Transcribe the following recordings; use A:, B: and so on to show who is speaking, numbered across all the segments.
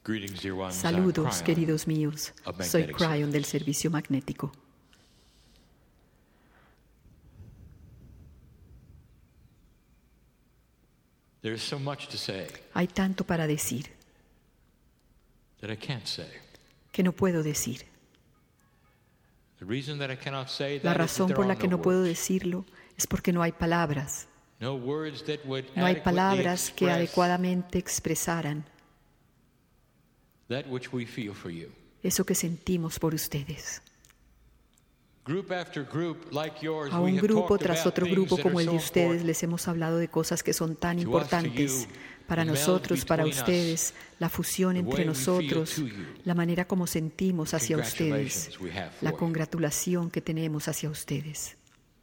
A: Saludos, queridos míos. Soy Cryon del Servicio Magnético. Hay tanto para decir que no puedo decir. La razón por la que no puedo decirlo es porque no hay palabras. No hay palabras que adecuadamente expresaran eso que sentimos por ustedes. A un grupo tras otro grupo como el de ustedes les hemos hablado de cosas que son tan importantes para nosotros, para ustedes, la fusión entre nosotros, la manera como sentimos hacia ustedes, la congratulación que tenemos hacia ustedes.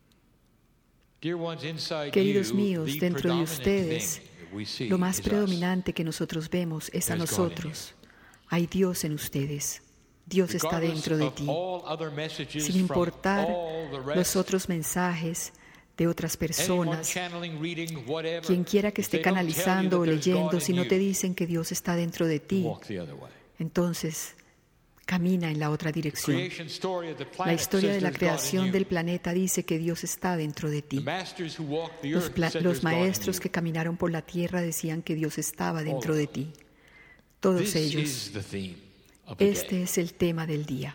A: Queridos míos, dentro de ustedes, lo más predominante que nosotros vemos es a nosotros. Hay Dios en ustedes. Dios está dentro de ti. Sin importar los otros mensajes de otras personas, quien quiera que esté canalizando o leyendo, si no te dicen que Dios está dentro de ti, entonces camina en la otra dirección. La historia de la creación del planeta dice que Dios está dentro de ti. Los maestros que caminaron por la tierra decían que Dios estaba dentro de ti. Todos ellos. Este es el tema del día.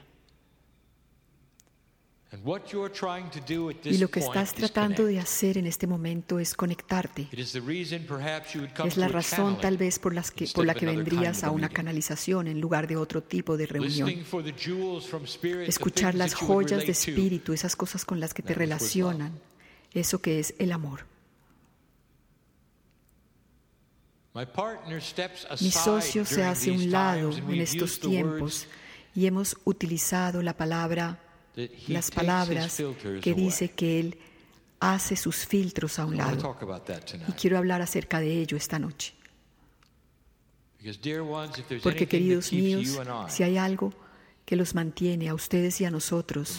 A: Y lo que estás tratando de hacer en este momento es conectarte. Es la razón tal vez por la que vendrías a una canalización en lugar de otro tipo de reunión. Escuchar las joyas de espíritu, esas cosas con las que te relacionan, eso que es el amor. Mi socio se hace a un lado en estos tiempos y hemos utilizado las palabras que dice que él hace sus filtros a un lado. Y quiero hablar acerca de ello esta noche. Porque, queridos míos, si hay algo que los mantiene a ustedes y a nosotros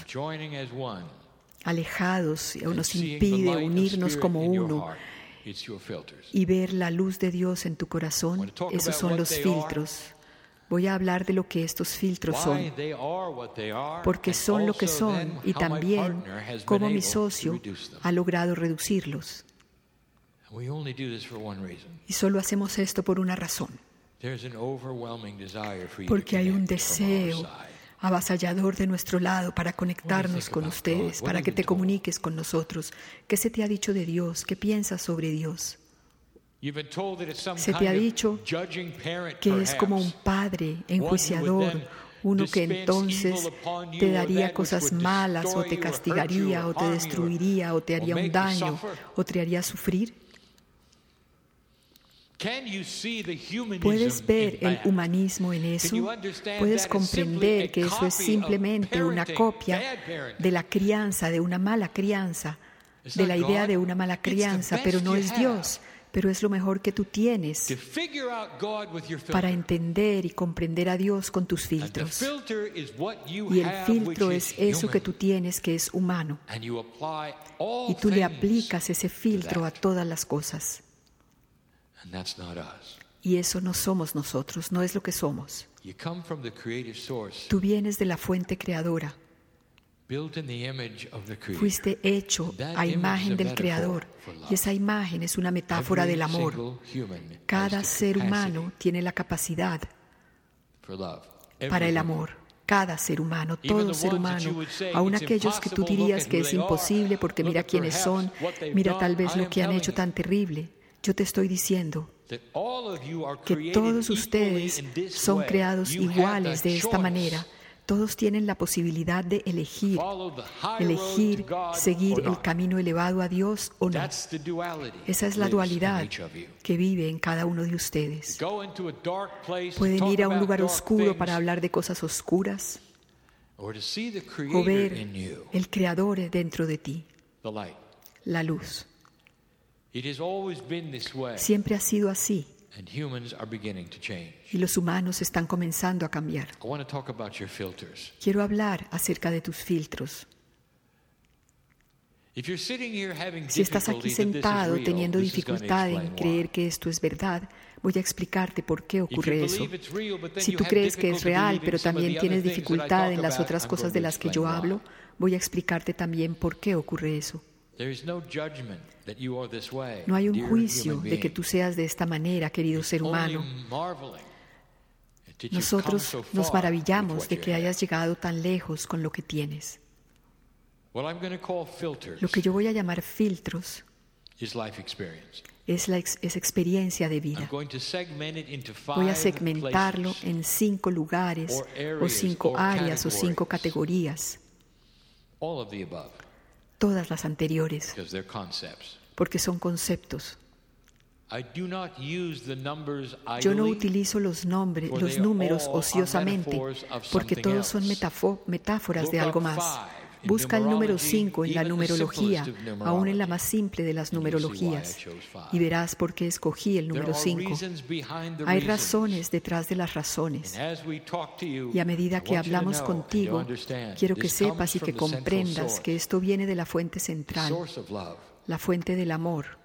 A: alejados o nos impide unirnos como uno y ver la luz de Dios en tu corazón, esos son los filtros. Voy a hablar de lo que estos filtros son, porque son lo que son y también cómo mi socio ha logrado reducirlos. Y solo hacemos esto por una razón, porque hay un deseo avasallador de nuestro lado para conectarnos con ustedes, para que te comuniques con nosotros. ¿Qué se te ha dicho de Dios? ¿Qué piensas sobre Dios? Se te ha dicho que es como un padre enjuiciador, uno que entonces te daría cosas malas o te castigaría o te destruiría o te haría un daño o te haría sufrir. ¿Puedes ver el humanismo en eso? ¿Puedes comprender que eso es simplemente una copia de la crianza, de una mala crianza, de la idea de una mala crianza, pero no es Dios? Pero es lo mejor que tú tienes para entender y comprender a Dios con tus filtros. Y el filtro es eso que tú tienes, que es humano. Y tú le aplicas ese filtro a todas las cosas. Y eso no somos nosotros, no es lo que somos. Tú vienes de la fuente creadora. Fuiste hecho a imagen del Creador, y esa imagen es una metáfora del amor. Cada ser humano tiene la capacidad para el amor. Cada ser humano, todo ser humano, aun aquellos que tú dirías que es imposible porque mira quiénes son, mira tal vez lo que han hecho tan terrible. Yo te estoy diciendo que todos ustedes son creados iguales de esta manera. Todos tienen la posibilidad de elegir, seguir el camino elevado a Dios o no. Esa es la dualidad que vive en cada uno de ustedes. Pueden ir a un lugar oscuro para hablar de cosas oscuras o ver el Creador dentro de ti, la luz. Siempre ha sido así. Y los humanos están comenzando a cambiar. Quiero hablar acerca de tus filtros. Si estás aquí sentado teniendo dificultad en creer que esto es verdad, voy a explicarte por qué ocurre eso. Si tú crees que es real, pero también tienes dificultad en las otras cosas de las que yo hablo, voy a explicarte también por qué ocurre eso. No hay un juicio de que tú seas de esta manera, querido ser humano. Nosotros nos maravillamos de que hayas llegado tan lejos con lo que tienes. Lo que yo voy a llamar filtros es experiencia de vida. Voy a segmentarlo en 5 lugares o 5 áreas o 5 categorías. Todas las anteriores, porque son conceptos. Yo no utilizo los números ociosamente, porque todos son metáforas de algo más. Busca el número 5 en la numerología, aún en la más simple de las numerologías, y verás por qué escogí el número 5. Hay razones detrás de las razones. Y a medida que hablamos contigo, quiero que sepas y que comprendas que esto viene de la fuente central, la fuente del amor,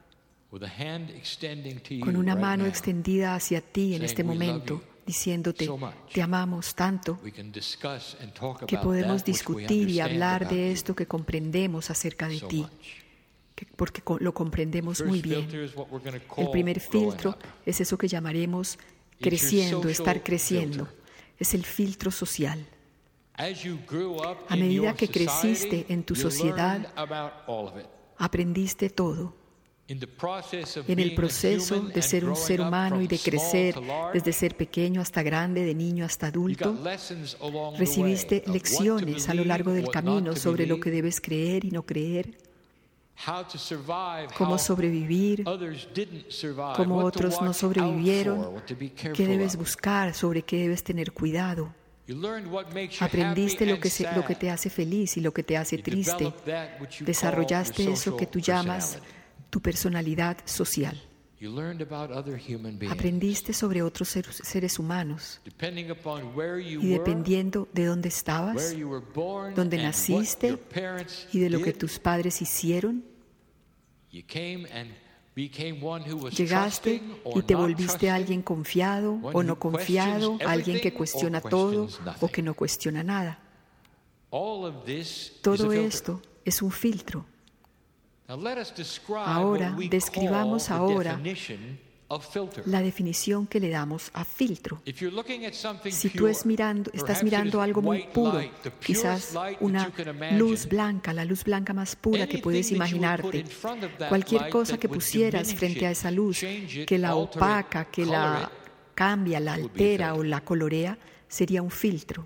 A: con una mano extendida hacia ti en este momento, diciéndote, te amamos tanto que podemos discutir y hablar de esto que comprendemos acerca de ti, porque lo comprendemos muy bien. El primer filtro es eso que llamaremos creciendo, estar creciendo. Es el filtro social. A medida que creciste en tu sociedad, aprendiste todo. En el proceso de ser un ser humano y de crecer desde ser pequeño hasta grande, de niño hasta adulto, recibiste lecciones a lo largo del camino sobre lo que debes creer y no creer, cómo sobrevivir, cómo otros no sobrevivieron, qué debes buscar, sobre qué debes tener cuidado. Aprendiste lo que te hace feliz y lo que te hace triste. Desarrollaste eso que tú llamas tu personalidad social. Aprendiste sobre otros seres humanos y dependiendo de dónde estabas, dónde naciste y de lo que tus padres hicieron, llegaste y te volviste alguien confiado o no confiado, alguien que cuestiona todo o que no cuestiona nada. Todo esto es un filtro. Ahora, describamos la definición que le damos a filtro. Si tú estás mirando algo muy puro, quizás una luz blanca, la luz blanca más pura que puedes imaginarte, cualquier cosa que pusieras frente a esa luz, que la opaca, que la cambia, la altera o la colorea, sería un filtro.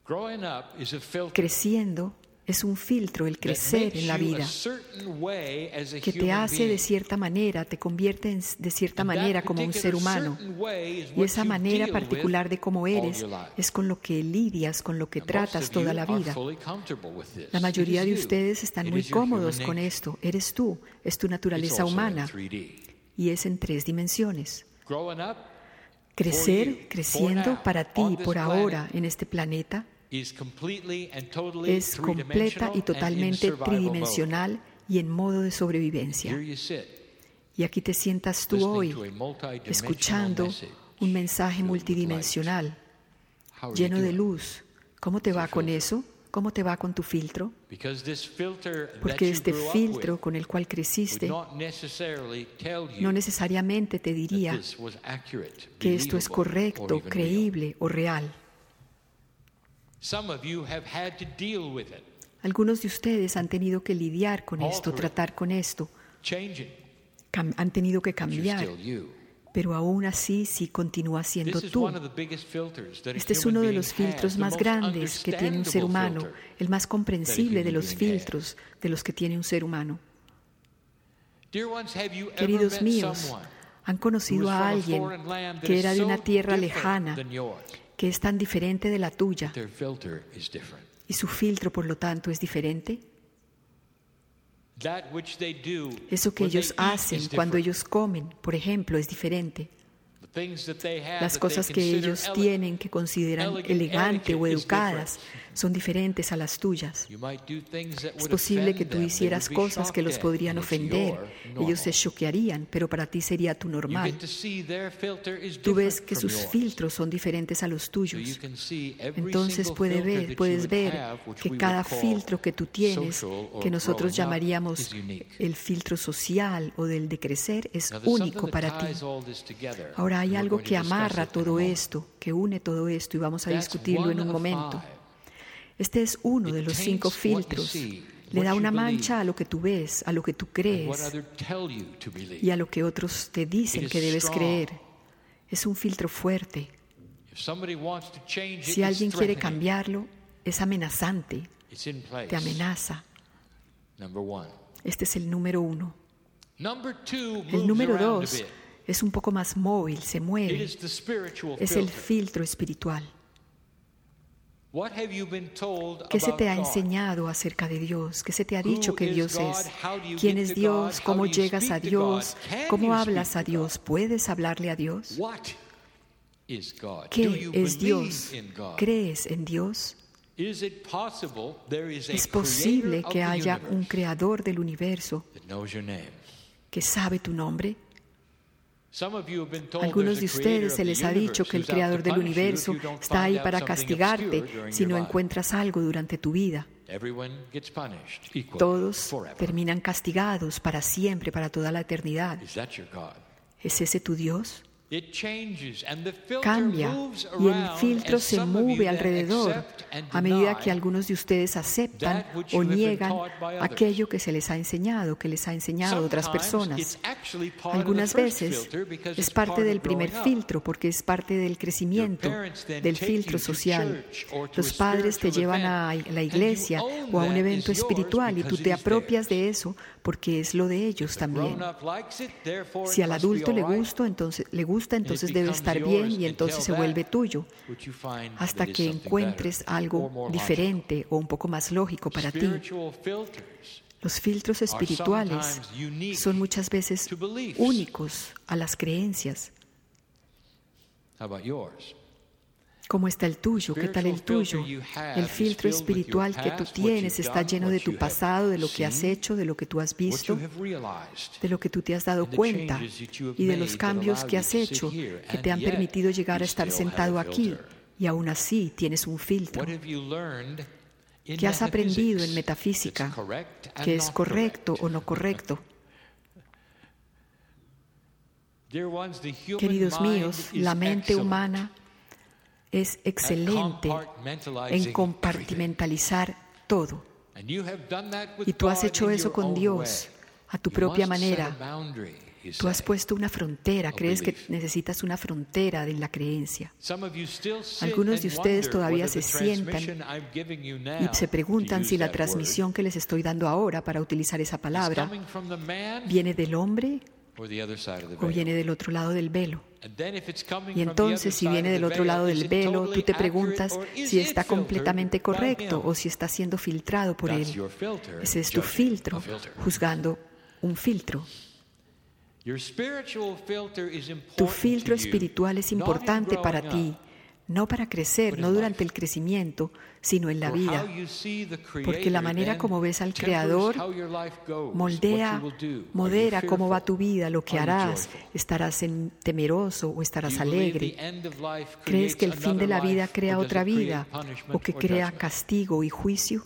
A: Creciendo es un filtro, el crecer en la vida, que te hace de cierta manera, te convierte de cierta manera como un ser humano. Y esa manera particular de cómo eres es con lo que lidias, con lo que tratas toda la vida. La mayoría de ustedes están muy cómodos con esto. Eres tú, es tu naturaleza humana y es en 3 dimensiones. Creciendo para ti por ahora en este planeta es completa y totalmente tridimensional y en modo de sobrevivencia. Y aquí te sientas tú hoy, escuchando un mensaje multidimensional, lleno de luz. ¿Cómo te va con eso? ¿Cómo te va con tu filtro? Porque este filtro con el cual creciste no necesariamente te diría que esto es correcto, creíble o real. Algunos de ustedes han tenido que lidiar con esto, tratar con esto. Han tenido que cambiar, pero aún así sí continúa siendo tú. Este es uno de los filtros más grandes que tiene un ser humano, el más comprensible de los filtros de los que tiene un ser humano. Queridos míos, ¿han conocido a alguien que era de una tierra lejana, que es tan diferente de la tuya, y su filtro, por lo tanto, es diferente? Eso que ellos hacen cuando ellos comen, por ejemplo, es diferente. Las cosas que ellos tienen que consideran elegantes o educadas son diferentes a las tuyas. Es posible que tú hicieras cosas que los podrían ofender. Ellos se choquearían, pero para ti sería tu normal. Tú ves que sus filtros son diferentes a los tuyos. Entonces puedes ver que cada filtro que tú tienes, que nosotros llamaríamos el filtro social o del de crecer, es único para ti. Ahora hay algo que amarra todo esto, que une todo esto, y vamos a discutirlo en un momento. Este es uno de los 5 filtros. Le da una mancha a lo que tú ves, a lo que tú crees y a lo que otros te dicen que debes creer. Es un filtro fuerte. Si alguien quiere cambiarlo, es amenazante. Te amenaza. Este es el número 1. El número 2 es un poco más móvil, se mueve. Es el filtro espiritual. ¿Qué se te ha enseñado acerca de Dios? ¿Qué se te ha dicho que Dios es? ¿Quién es Dios? ¿Cómo llegas a Dios? ¿Cómo hablas a Dios? ¿Puedes hablarle a Dios? ¿Qué es Dios? ¿Crees en Dios? ¿Es posible que haya un creador del universo que sabe tu nombre? Algunos de ustedes se les ha dicho que el creador del universo está ahí para castigarte si no encuentras algo durante tu vida. Todos terminan castigados para siempre, para toda la eternidad. ¿Es ese tu Dios? Cambia y el filtro se mueve alrededor a medida que algunos de ustedes aceptan o niegan aquello que se les ha enseñado, que les ha enseñado otras personas. Algunas veces es parte del primer filtro porque es parte del crecimiento, del filtro social. Los padres te llevan a la iglesia o a un evento espiritual y tú te apropias de eso porque es lo de ellos también. Si al adulto le gusta, entonces debe estar bien y entonces se vuelve tuyo, hasta que encuentres algo diferente o un poco más lógico para ti. Los filtros espirituales son muchas veces únicos a las creencias. ¿Cómo está el tuyo? ¿Qué tal el tuyo? El filtro espiritual que tú tienes está lleno de tu pasado, de lo que has hecho, de lo que tú has visto, de lo que tú te has dado cuenta y de los cambios que has hecho que te han permitido llegar a estar sentado aquí. Y aún así tienes un filtro. ¿Qué has aprendido en metafísica? ¿Qué es correcto o no correcto? Queridos míos, la mente humana es excelente en compartimentalizar todo. Y tú has hecho eso con Dios a tu propia manera. Tú has puesto una frontera, crees que necesitas una frontera en la creencia. Algunos de ustedes todavía se sientan y se preguntan si la transmisión que les estoy dando ahora, para utilizar esa palabra, viene del hombre o viene del otro lado del velo. Y entonces, si viene del otro lado del velo, tú te preguntas si está completamente correcto o si está siendo filtrado por él. Ese es tu filtro, juzgando un filtro. Tu filtro espiritual es importante para ti, no para crecer, no durante el crecimiento, sino en la vida. Porque la manera como ves al Creador modera cómo va tu vida, lo que harás. ¿Estarás temeroso o estarás alegre? ¿Crees que el fin de la vida crea otra vida o que crea castigo y juicio?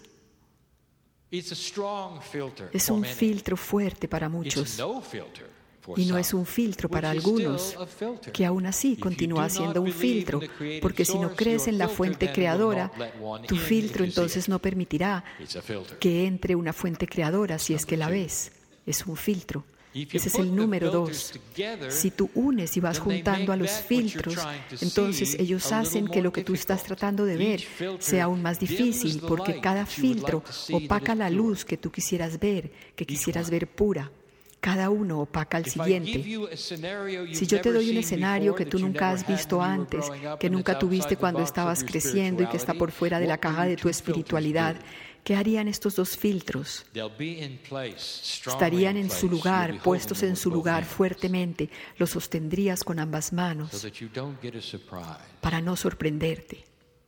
A: Es un filtro fuerte para muchos. Y no es un filtro para algunos, que aún así continúa siendo un filtro, porque si no crees en la fuente creadora, tu filtro entonces no permitirá que entre una fuente creadora si es que la ves. Es un filtro. Ese es el número 2. Si tú unes y vas juntando a los filtros, entonces ellos hacen que lo que tú estás tratando de ver sea aún más difícil, porque cada filtro opaca la luz que tú quisieras ver, pura. Cada uno opaca al siguiente. Si yo te doy un escenario que tú nunca has visto antes, que nunca tuviste cuando estabas creciendo y que está por fuera de la caja de tu espiritualidad, ¿Qué harían estos dos filtros? Estarían en su lugar, puestos en su lugar fuertemente. Los sostendrías con ambas manos para no sorprenderte.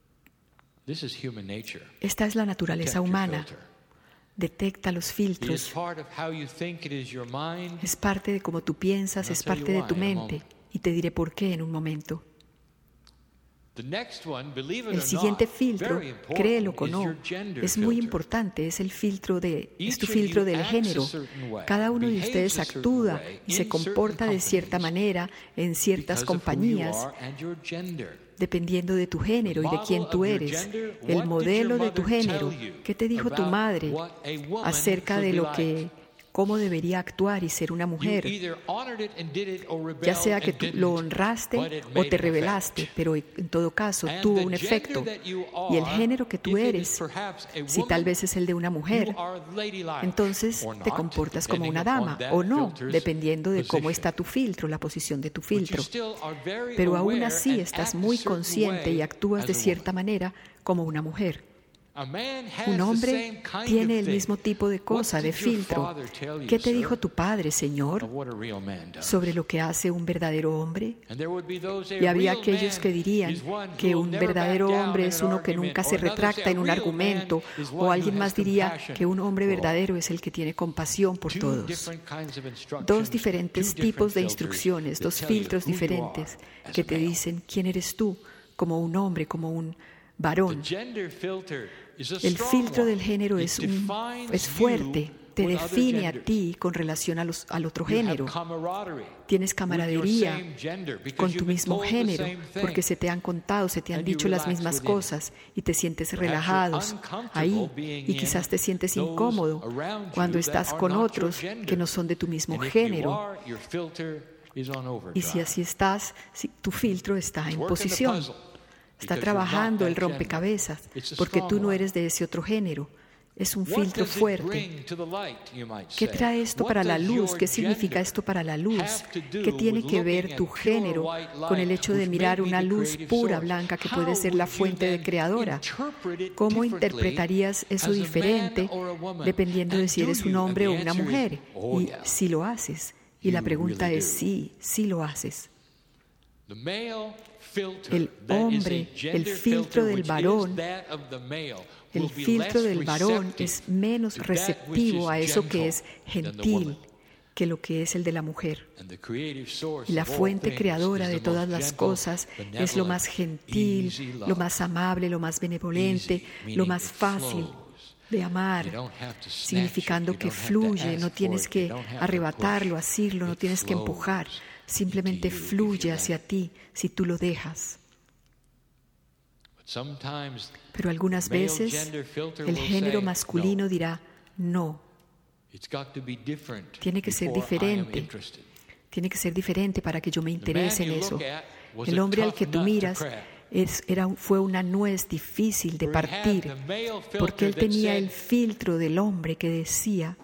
A: Esta es la naturaleza humana. Detecta los filtros. Es parte de cómo tú piensas, es parte de tu mente. Y te diré por qué en un momento. El siguiente filtro, créelo o no, es muy importante, es tu filtro del género. Cada uno de ustedes actúa y se comporta de cierta manera en ciertas compañías, dependiendo de tu género y de quién tú eres. El modelo de tu género, ¿qué te dijo tu madre acerca de cómo debería actuar y ser una mujer? Ya sea que tú lo honraste o te rebelaste, pero en todo caso tuvo un efecto. Y el género que tú eres, si tal vez es el de una mujer, entonces te comportas como una dama o no, dependiendo de cómo está tu filtro, la posición de tu filtro. Pero aún así estás muy consciente y actúas de cierta manera como una mujer. Un hombre tiene el mismo tipo de cosa, de filtro. ¿Qué te dijo tu padre, Señor, sobre lo que hace un verdadero hombre? Y había aquellos que dirían que un verdadero hombre es uno que nunca se retracta en un argumento, o alguien más diría que un hombre verdadero es el que tiene compasión por todos. Dos diferentes tipos de instrucciones, dos filtros diferentes que te dicen quién eres tú como un hombre, como un varón. El filtro del género es fuerte, te define a ti con relación al otro género. Tienes camaradería con tu mismo género porque se te han contado, se te han dicho las mismas cosas y te sientes relajados ahí, y quizás te sientes incómodo cuando estás con otros que no son de tu mismo género. Y si así estás, tu filtro está en posición. Está trabajando el rompecabezas, porque tú no eres de ese otro género. Es un filtro fuerte. ¿Qué trae esto para la luz? ¿Qué significa esto para la luz? ¿Qué tiene que ver tu género con el hecho de mirar una luz pura, blanca, que puede ser la fuente de creadora? ¿Cómo interpretarías eso diferente dependiendo de si eres un hombre o una mujer? Y si lo haces. Y la pregunta es sí lo haces. El hombre, el filtro del varón, es menos receptivo a eso que es gentil que lo que es el de la mujer. Y la fuente creadora de todas las cosas es lo más gentil, lo más amable, lo más benevolente, lo más fácil de amar, significando que fluye, no tienes que arrebatarlo, asirlo, no tienes que empujar. Simplemente fluye hacia ti si tú lo dejas. Pero algunas veces el género masculino dirá, no, tiene que ser diferente. Tiene que ser diferente para que yo me interese en eso. El hombre al que tú miras fue una nuez difícil de partir, porque él tenía el filtro del hombre que decía,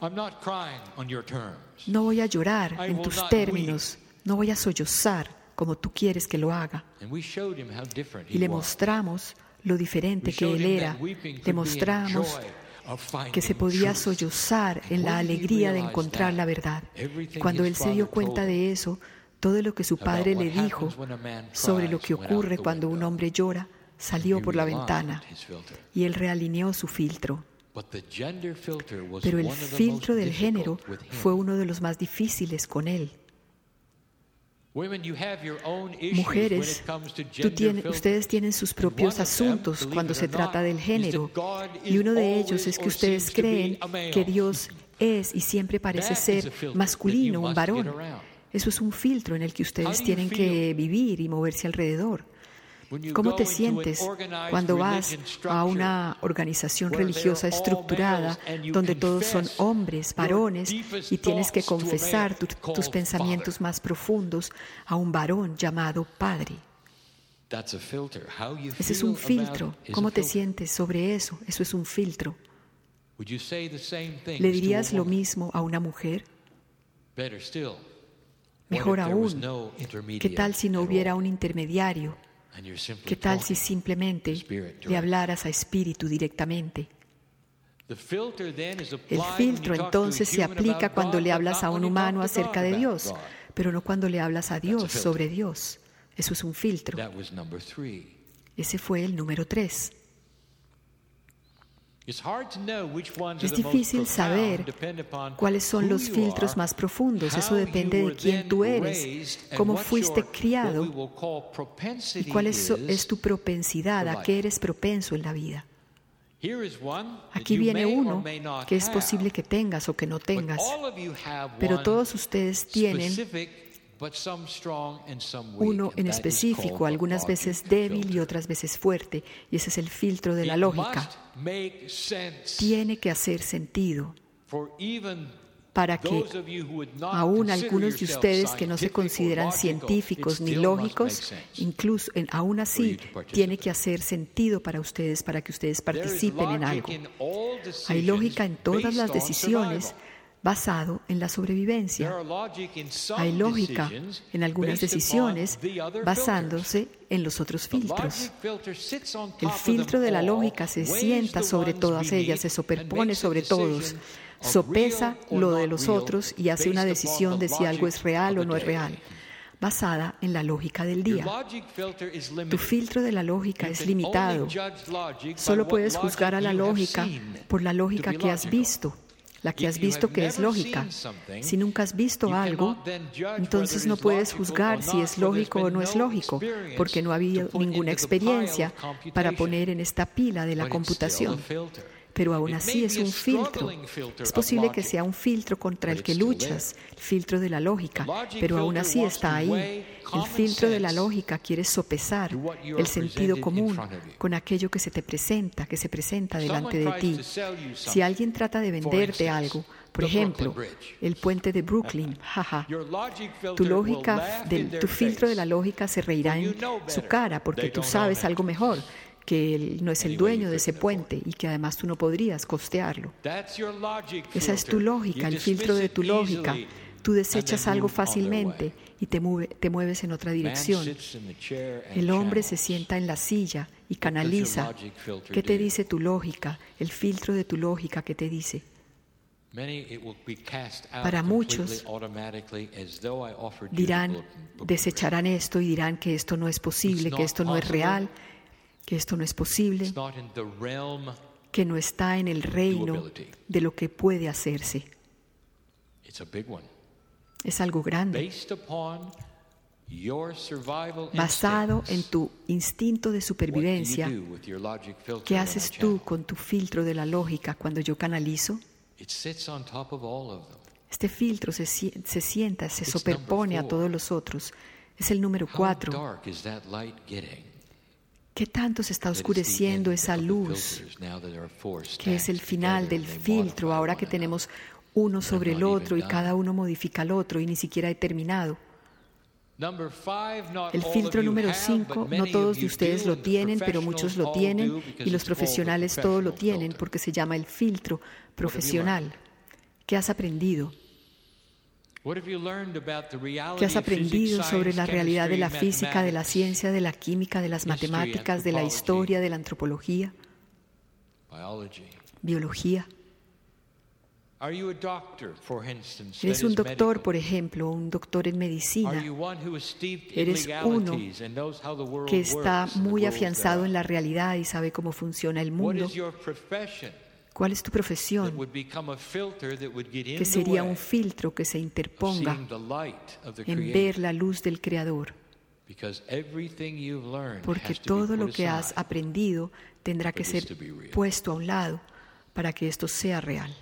A: no voy a llorar en tus términos, no voy a sollozar como tú quieres que lo haga. Y le mostramos lo diferente que él era. Le mostramos que se podía sollozar en la alegría de encontrar la verdad. Cuando él se dio cuenta de eso, todo lo que su padre le dijo sobre lo que ocurre cuando un hombre llora salió por la ventana, y él realineó su filtro. Pero el filtro del género fue uno de los más difíciles con él. Mujeres, ustedes tienen sus propios asuntos cuando se trata del género, y uno de ellos es que ustedes creen que Dios es y siempre parece ser masculino, un varón. Eso es un filtro en el que ustedes tienen que vivir y moverse alrededor. ¿Cómo te sientes cuando vas a una organización religiosa estructurada donde todos son hombres, varones, y tienes que confesar tus pensamientos más profundos a un varón llamado Padre? Ese es un filtro. ¿Cómo te sientes sobre eso? Eso es un filtro. ¿Le dirías lo mismo a una mujer? Mejor aún, ¿qué tal si no hubiera un intermediario? ¿Qué tal si simplemente le hablaras a espíritu directamente? El filtro entonces se aplica cuando le hablas a un humano acerca de Dios, pero no cuando le hablas a Dios sobre Dios. Eso es un filtro. Ese fue el número 3. Es difícil saber cuáles son los filtros más profundos. Eso depende de quién tú eres, cómo fuiste criado y cuál es tu propensidad, a qué eres propenso en la vida. Aquí viene uno que es posible que tengas o que no tengas, pero todos ustedes tienen uno en específico, algunas veces débil y otras veces fuerte, y ese es el filtro de la lógica. Tiene que hacer sentido para que aún algunos de ustedes que no se consideran científicos ni lógicos, incluso aún así tiene que hacer sentido para ustedes, para que ustedes participen en algo. Hay lógica en todas las decisiones basado en la sobrevivencia. Hay lógica en algunas decisiones basándose en los otros filtros. El filtro de la lógica se sienta sobre todas ellas, se superpone sobre todos, sopesa lo de los otros y hace una decisión de si algo es real o no es real, basada en la lógica del día. Tu filtro de la lógica es limitado. Solo puedes juzgar a la lógica por la lógica que has visto. La que has visto que es lógica. Si nunca has visto algo, entonces no puedes juzgar si es lógico o no es lógico, porque no ha habido ninguna experiencia para poner en esta pila de la computación. Pero aún así es un filtro. Es posible que sea un filtro contra el que luchas, el filtro de la lógica, pero aún así está ahí. El filtro de la lógica quiere sopesar el sentido común con aquello que se te presenta, que se presenta delante de ti. Si alguien trata de venderte algo, por ejemplo, el puente de Brooklyn, tu filtro de la lógica se reirá en su cara porque tú sabes algo mejor, que él no es el dueño de ese puente y que además tú no podrías costearlo. Esa es tu lógica, el filtro de tu lógica. Tú desechas algo fácilmente y te mueves en otra dirección. El hombre se sienta en la silla y canaliza. ¿Qué te dice tu lógica? El filtro de tu lógica, ¿qué te dice? Para muchos desecharán esto y dirán que esto no es posible, que esto no es real, que esto no es posible, que no está en el reino de lo que puede hacerse. Es algo grande. Basado en tu instinto de supervivencia, ¿qué haces tú con tu filtro de la lógica cuando yo canalizo? Este filtro se sienta, se superpone a todos los otros. Es el número 4. ¿Qué tanto se está oscureciendo esa luz, que es el final del filtro, ahora que tenemos uno sobre el otro y cada uno modifica al otro y ni siquiera he terminado? El filtro número 5, no todos de ustedes lo tienen, pero muchos lo tienen y los profesionales todos lo tienen porque se llama el filtro profesional. ¿Qué has aprendido? ¿Qué has aprendido sobre la realidad de la física, de la ciencia, de la química, de las matemáticas, de la historia, de la antropología, biología? ¿Eres un doctor, por ejemplo, un doctor en medicina? ¿Eres uno que está muy afianzado en la realidad y sabe cómo funciona el mundo? ¿Cuál es tu profesión? Que sería un filtro que se interponga en ver la luz del Creador. Porque todo lo que has aprendido tendrá que ser puesto a un lado para que esto sea real.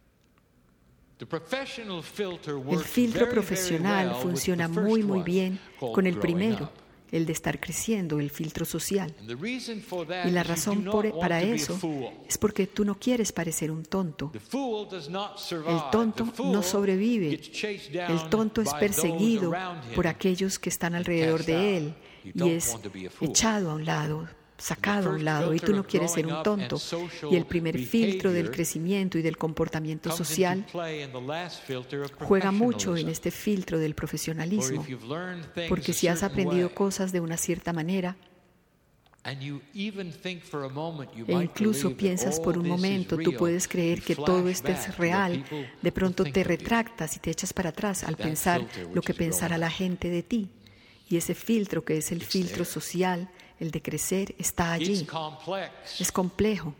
A: El filtro profesional funciona muy, muy bien con el primero, el de estar creciendo, el filtro social. Y la razón para eso es porque tú no quieres parecer un tonto. El tonto no sobrevive. El tonto es perseguido por aquellos que están alrededor de él y es echado a un lado, sacado a un lado, y tú no quieres ser un tonto. Y el primer filtro del crecimiento y del comportamiento social juega mucho en este filtro del profesionalismo, porque si has aprendido cosas de una cierta manera, E incluso piensas por un momento, tú puedes creer que todo esto es real. De pronto te retractas y te echas para atrás al pensar lo que pensará la gente de ti. Y ese filtro, que es el filtro social, el de crecer, está allí. Es complejo.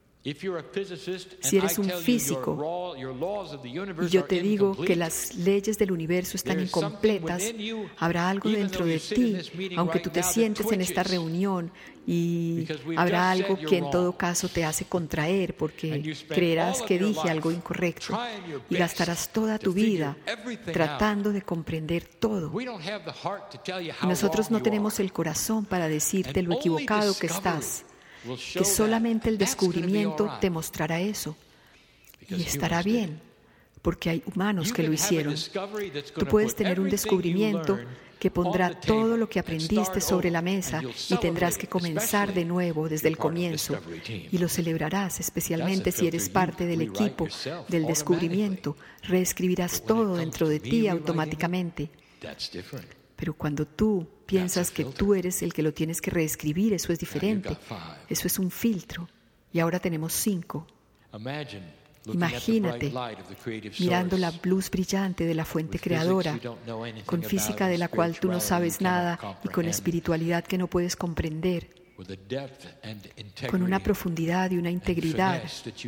A: Si eres un físico y yo te digo que las leyes del universo están incompletas, habrá algo dentro de ti, aunque tú te sientes en esta reunión, y habrá algo que en todo caso te hace contraer porque creerás que dije algo incorrecto y gastarás toda tu vida tratando de comprender todo. Y nosotros no tenemos el corazón para decirte lo equivocado que estás, que solamente el descubrimiento te mostrará eso. Y estará bien, porque hay humanos que lo hicieron. Tú puedes tener un descubrimiento que pondrá todo lo que aprendiste sobre la mesa y tendrás que comenzar de nuevo desde el comienzo. Y lo celebrarás, especialmente si eres parte del equipo del descubrimiento. Reescribirás todo dentro de ti automáticamente. Pero cuando tú piensas que tú eres el que lo tienes que reescribir, eso es diferente. Eso es un filtro. Y ahora tenemos 5. Imagínate mirando la luz brillante de la fuente creadora, con física de la cual tú no sabes nada y con espiritualidad que no puedes comprender, con una profundidad y una integridad.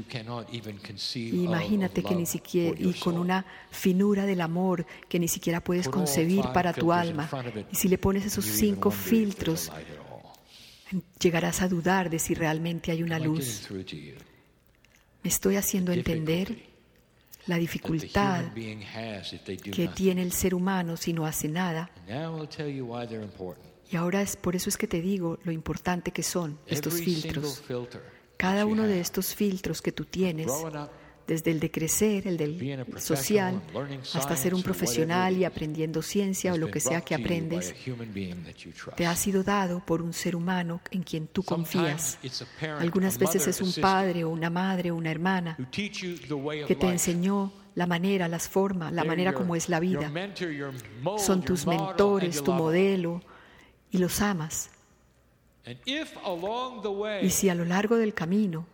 A: Y imagínate que ni siquiera, y con una finura del amor que ni siquiera puedes concebir para tu alma. Y si le pones esos 5 filtros, llegarás a dudar de si realmente hay una luz. Me estoy haciendo entender la dificultad que tiene el ser humano si no hace nada. Y ahora por eso es que te digo lo importante que son estos filtros. Cada uno de estos filtros que tú tienes, desde el de crecer, el del social, hasta ser un profesional y aprendiendo ciencia o lo que sea que aprendes, te ha sido dado por un ser humano en quien tú confías. Algunas veces es un padre o una madre o una hermana que te enseñó la manera, las formas, la manera como es la vida. Son tus mentores, tu modelo, y los amas. Y si a lo largo del camino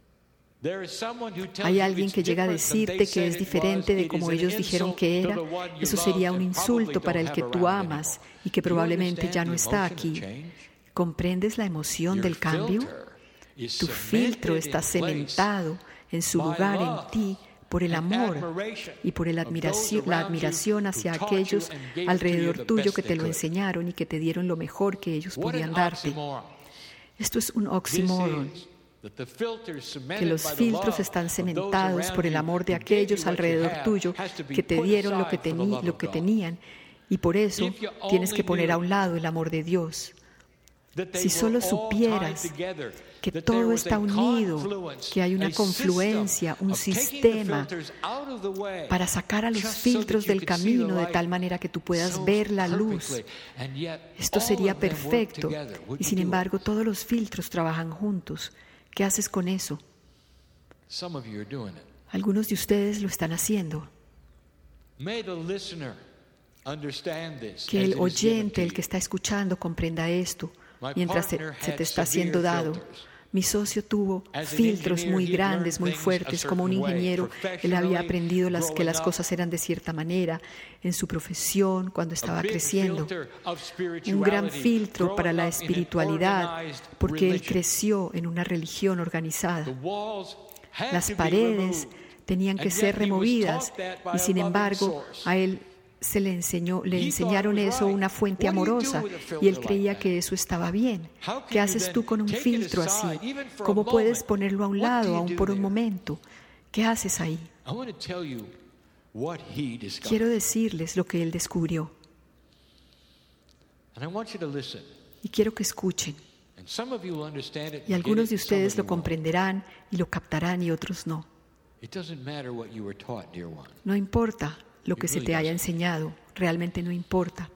A: hay alguien que llega a decirte que es diferente de como ellos dijeron que era, eso sería un insulto para el que tú amas y que probablemente ya no está aquí. ¿Comprendes la emoción del cambio? Tu filtro está cementado en su lugar en ti por el amor y por la admiración hacia aquellos alrededor tuyo que te lo enseñaron y que te dieron lo mejor que ellos podían darte. Esto es un oxímoron. Que los filtros están cementados por el amor de aquellos alrededor tuyo que te dieron lo que tenían, y por eso tienes que poner a un lado el amor de Dios. Si solo supieras que todo está unido, que hay una confluencia, un sistema para sacar a los filtros del camino de tal manera que tú puedas ver la luz, esto sería perfecto. Y sin embargo, todos los filtros trabajan juntos. ¿Qué haces con eso? Algunos de ustedes lo están haciendo. Que el oyente, el que está escuchando, comprenda esto mientras se te está siendo dado. Mi socio tuvo filtros muy grandes, muy fuertes. Como un ingeniero, él había aprendido que las cosas eran de cierta manera en su profesión cuando estaba creciendo. Un gran filtro para la espiritualidad, porque él creció en una religión organizada. Las paredes tenían que ser removidas y, sin embargo, a él le enseñaron eso, una fuente amorosa, y él creía que eso estaba bien. ¿Qué haces tú con un filtro así? ¿Cómo puedes ponerlo a un lado, aún por un momento? ¿Qué haces ahí? Quiero decirles lo que él descubrió. Y quiero que escuchen. Y algunos de ustedes lo comprenderán y lo captarán y otros no. No importa lo que se te haya enseñado, realmente no importa.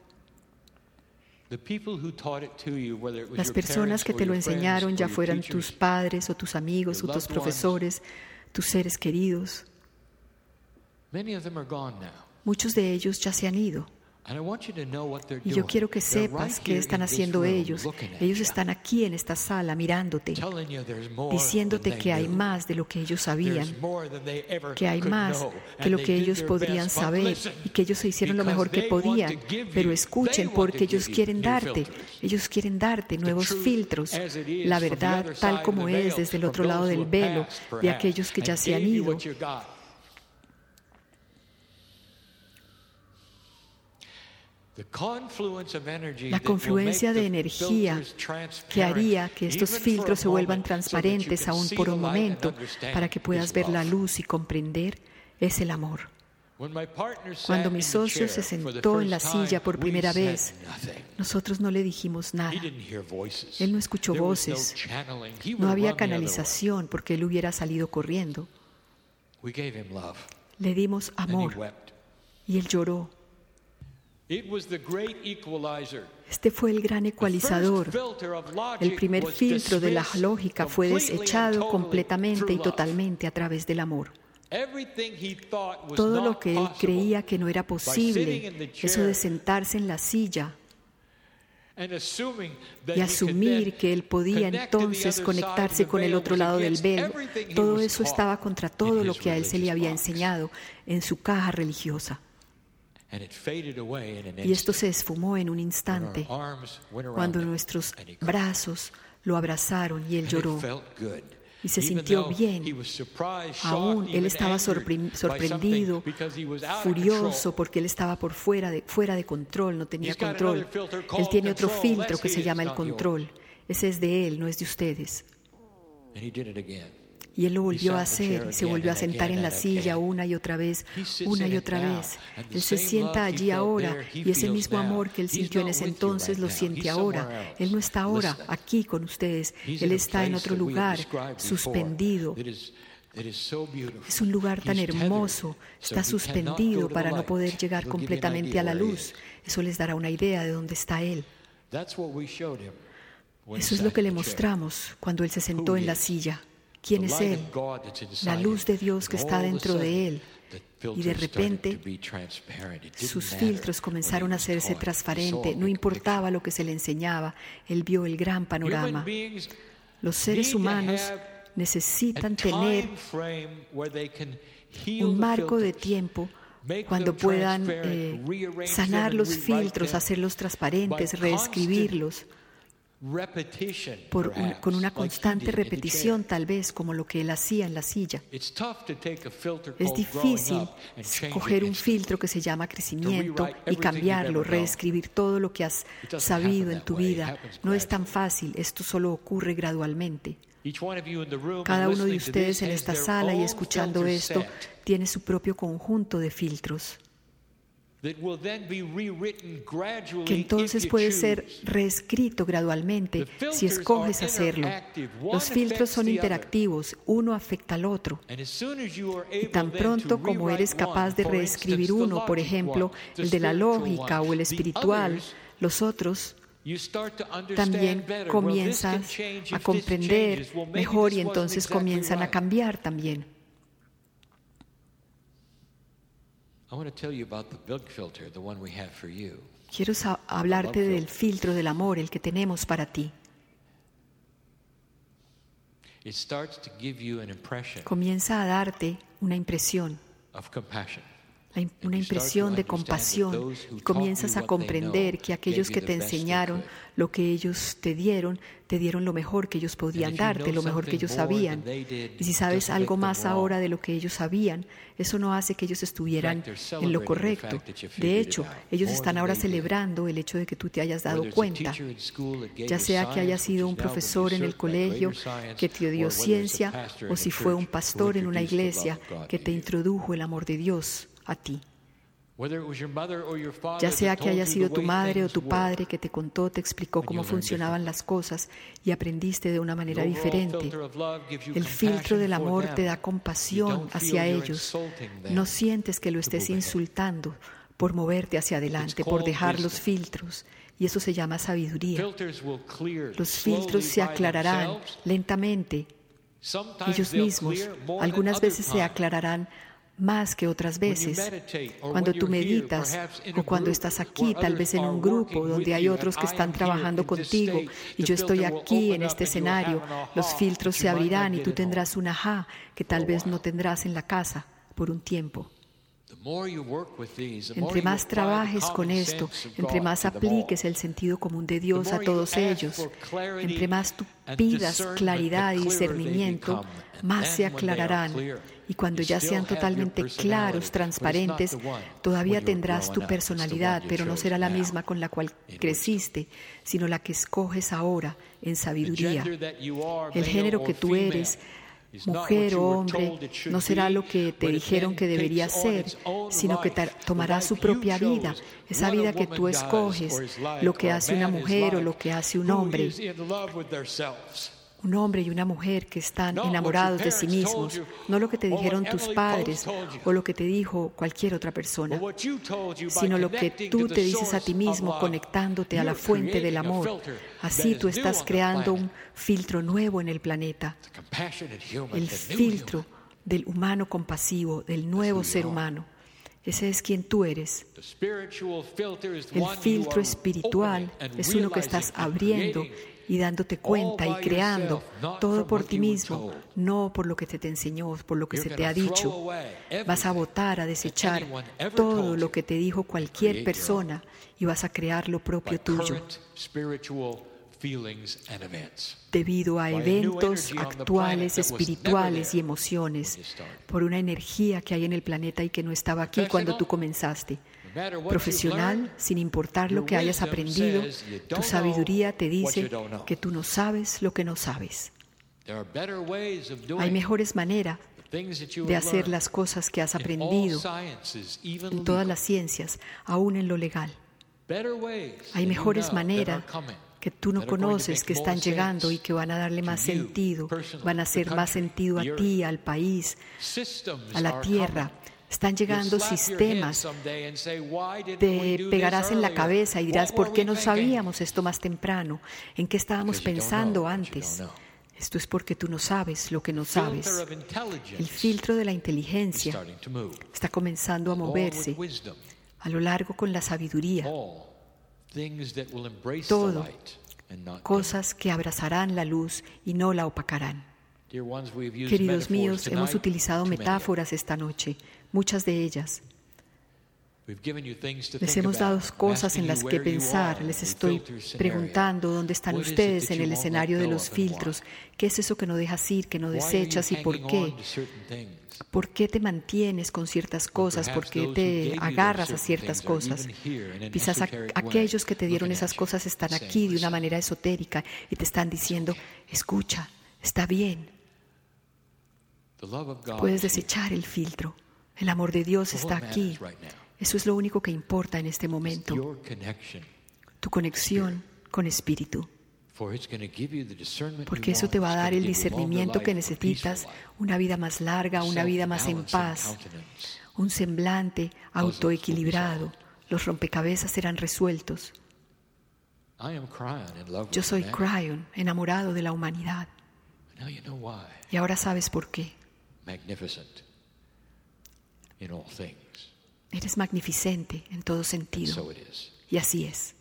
A: Las personas que te lo enseñaron, ya fueran tus padres o tus amigos o tus profesores, tus seres queridos, muchos de ellos ya se han ido. Y yo quiero que sepas qué están haciendo ellos. Ellos están aquí en esta sala mirándote, diciéndote que hay más de lo que ellos sabían, que hay más que lo que ellos podrían saber y que ellos se hicieron lo mejor que podían. Pero escuchen, porque ellos quieren darte nuevos filtros, la verdad tal como es desde el otro lado del velo de aquellos que ya se han ido. La confluencia de energía que haría que estos filtros se vuelvan transparentes aún por un momento para que puedas ver la luz y comprender es el amor. Cuando mi socio se sentó en la silla por primera vez, nosotros no le dijimos nada. Él no escuchó voces, no había canalización porque él hubiera salido corriendo. Le dimos amor y él lloró. Este fue el gran ecualizador. El primer filtro de la lógica fue desechado completamente y totalmente a través del amor. Todo lo que él creía que no era posible, eso de sentarse en la silla y asumir que él podía entonces conectarse con el otro lado del velo, todo eso estaba contra todo lo que a él se le había enseñado en su caja religiosa. Y esto se esfumó en un instante, cuando nuestros brazos lo abrazaron y él lloró. Y se sintió bien. Aún él estaba sorprendido, furioso, porque él estaba fuera de control, no tenía control. Él tiene otro filtro que se llama el control. Ese es de él, no es de ustedes. Y él lo volvió a hacer, y se volvió a sentar en la silla una y otra vez, una y otra vez. Él se sienta allí ahora, y ese mismo amor que él sintió en ese entonces lo siente ahora. Él no está ahora aquí con ustedes, él está en otro lugar, suspendido. Es un lugar tan hermoso, está suspendido para no poder llegar completamente a la luz. Eso les dará una idea de dónde está él. Eso es lo que le mostramos cuando él se sentó en la silla. ¿Quién es Él? La luz de Dios que está dentro de Él. Y de repente, sus filtros comenzaron a hacerse transparentes. No importaba lo que se le enseñaba. Él vio el gran panorama. Los seres humanos necesitan tener un marco de tiempo cuando puedan sanar los filtros, hacerlos transparentes, reescribirlos. Con una constante repetición, tal vez como lo que él hacía en la silla. Es difícil coger un filtro que se llama crecimiento y cambiarlo, reescribir todo lo que has sabido en tu vida. No es tan fácil, esto solo ocurre gradualmente. Cada uno de ustedes en esta sala y escuchando esto tiene su propio conjunto de filtros, que entonces puede ser reescrito gradualmente si escoges hacerlo. Los filtros son interactivos, uno afecta al otro. Y tan pronto como eres capaz de reescribir uno, por ejemplo, el de la lógica o el espiritual, los otros también comienzas a comprender mejor y entonces comienzan a cambiar también. Quiero hablarte del filtro del amor, el que tenemos para ti. Comienza a darte una impresión, una impresión de compasión, y comienzas a comprender que aquellos que te enseñaron lo que ellos te dieron lo mejor que ellos podían darte, lo mejor que ellos sabían. Y si sabes algo más ahora de lo que ellos sabían, eso no hace que ellos estuvieran en lo correcto. De hecho, ellos están ahora celebrando el hecho de que tú te hayas dado cuenta, ya sea que hayas sido un profesor en el colegio que te dio ciencia, o si fue un pastor en una iglesia que te introdujo el amor de Dios a ti. Ya sea que haya sido tu madre o tu padre que te contó, te explicó cómo funcionaban las cosas y aprendiste de una manera diferente. El filtro del amor te da compasión hacia ellos. No sientes que lo estés insultando por moverte hacia adelante, por dejar los filtros. Y eso se llama sabiduría. Los filtros se aclararán lentamente ellos mismos. Algunas veces se aclararán más que otras veces. Cuando tú meditas o cuando estás aquí, tal vez en un grupo donde hay otros que están trabajando contigo y yo estoy aquí en este escenario, los filtros se abrirán y tú tendrás un ajá que tal vez no tendrás en la casa por un tiempo. Entre más trabajes con esto, entre más apliques el sentido común de Dios a todos ellos, entre más tú pidas claridad y discernimiento, más se aclararán. Y cuando ya sean totalmente claros, transparentes, todavía tendrás tu personalidad, pero no será la misma con la cual creciste, sino la que escoges ahora en sabiduría. El género que tú eres, mujer o hombre, no será lo que te dijeron que deberías ser, sino que tomará su propia vida, esa vida que tú escoges, lo que hace una mujer o lo que hace un hombre. Un hombre y una mujer que están enamorados de sí mismos, no lo que te dijeron tus padres o lo que te dijo cualquier otra persona, sino lo que tú te dices a ti mismo conectándote a la fuente del amor. Así tú estás creando un filtro nuevo en el planeta, el filtro del humano compasivo, del nuevo ser humano. Ese es quien tú eres. El filtro espiritual es uno que estás abriendo y dándote cuenta y creando todo por ti mismo, no por lo que se te enseñó, por lo que se te ha dicho. Vas a botar, a desechar todo lo que te dijo cualquier persona y vas a crear lo propio tuyo. Debido a eventos actuales, espirituales y emociones, por una energía que hay en el planeta y que no estaba aquí cuando tú comenzaste. Profesional, sin importar lo que hayas aprendido, tu sabiduría te dice que tú no sabes lo que no sabes. Hay mejores maneras de hacer las cosas que has aprendido en todas las ciencias, aún en lo legal. Hay mejores maneras que tú no conoces, que están llegando y que van a darle más sentido, van a hacer más sentido a ti, al país, a la tierra. Están llegando sistemas. Te pegarás en la cabeza y dirás, ¿por qué no sabíamos esto más temprano? ¿En qué estábamos pensando antes? Esto es porque tú no sabes lo que no sabes. El filtro de la inteligencia está comenzando a moverse a lo largo con la sabiduría. Todo, cosas que abrazarán la luz y no la opacarán. Queridos míos, hemos utilizado metáforas esta noche, muchas de ellas. Les hemos dado cosas en las que pensar. Les estoy preguntando dónde están ustedes en el escenario de los filtros. ¿Qué es eso que no dejas ir, que no desechas y por qué? ¿Por qué te mantienes con ciertas cosas? ¿Por qué te agarras a ciertas cosas? Quizás aquellos que te dieron esas cosas están aquí de una manera esotérica y te están diciendo, escucha, está bien. Puedes desechar el filtro. El amor de Dios está aquí. Eso es lo único que importa en este momento. Tu conexión con Espíritu. Porque eso te va a dar el discernimiento que necesitas, una vida más larga, una vida más en paz, un semblante autoequilibrado. Los rompecabezas serán resueltos. Yo soy Cryon, enamorado de la humanidad. Y ahora sabes por qué. Eres magnificente en todo sentido. Y así es.